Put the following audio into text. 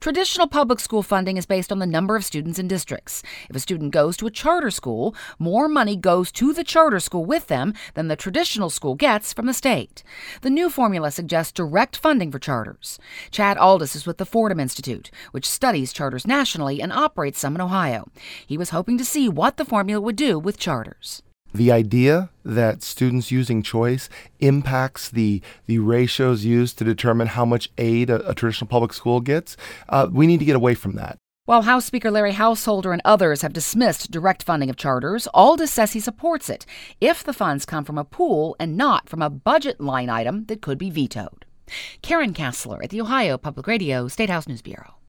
Traditional public school funding is based on the number of students in districts. If a student goes to a charter school, more money goes to the charter school with them than the traditional school gets from the state. The new formula suggests direct funding for charters. Chad Aldis is with the Fordham Institute, which studies charters nationally and operates some in Ohio. He was hoping to see what the formula would do with charters. The idea that students using choice impacts the ratios used to determine how much aid a traditional public school gets, we need to get away from that. While House Speaker Larry Householder and others have dismissed direct funding of charters, Aldis says he supports it if the funds come from a pool and not from a budget line item that could be vetoed. Karen Kassler at the Ohio Public Radio State House News Bureau.